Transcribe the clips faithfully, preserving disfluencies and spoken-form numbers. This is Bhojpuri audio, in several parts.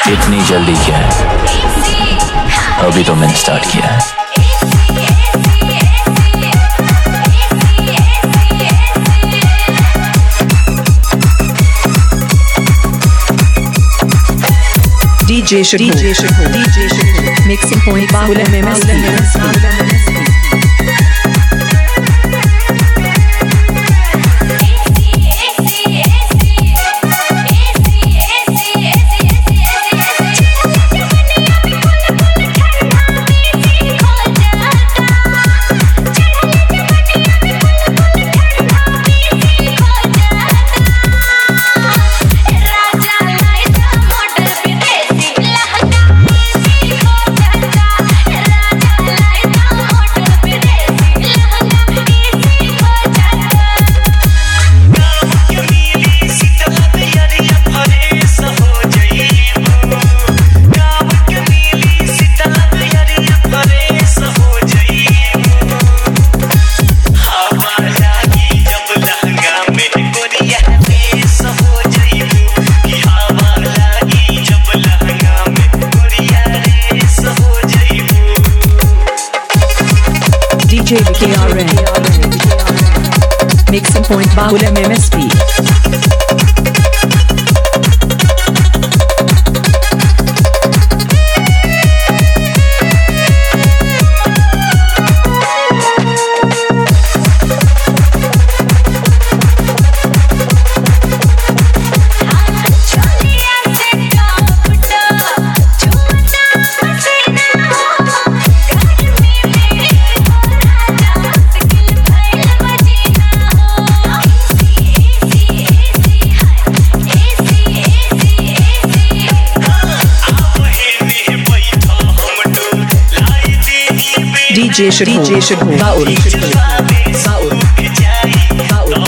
इतनी जल्दी क्या है, अभी तो मैंने स्टार्ट किया है। D J Shakoo, D J Shakoo, D J Shakoo, Mixing Point Bahul M M S P. D J K R N, Mixing Point Bahul M M S P. D J Shakoo, D J Shakoo, Baul, Baul, Baul, Baul.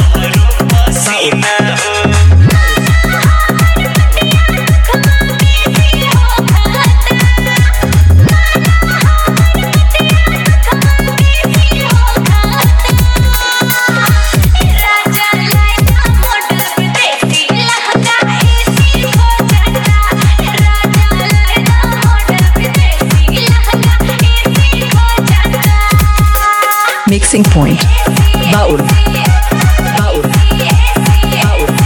Mixing Point Baul, Baul, Baul, Baul.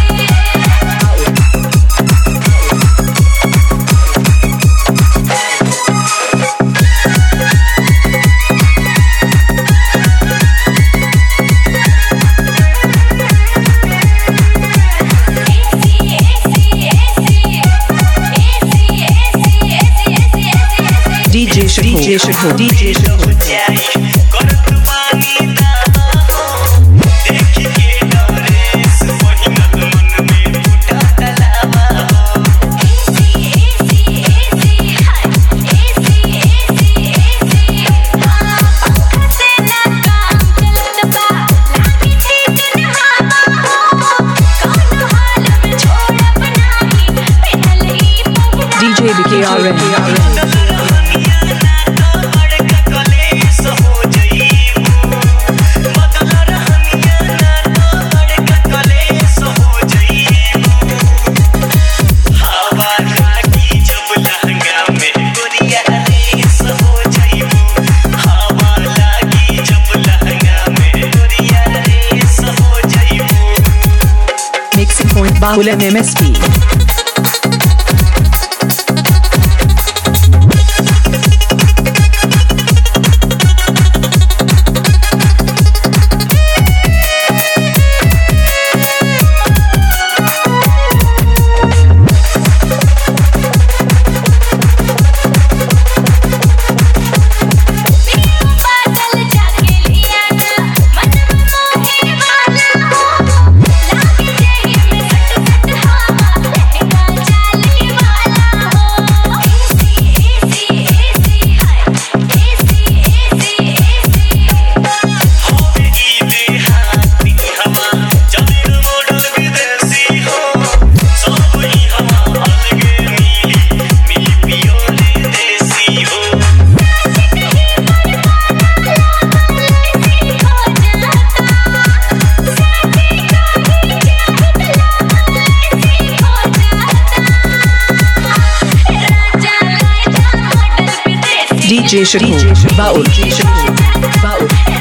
D J Shakoo, D J Shakoo, D J Shakoo. D J K R N. Mixing Point Bahul M M S P. Lagi DJ Shakur, Baul, D J Shakur, Baul.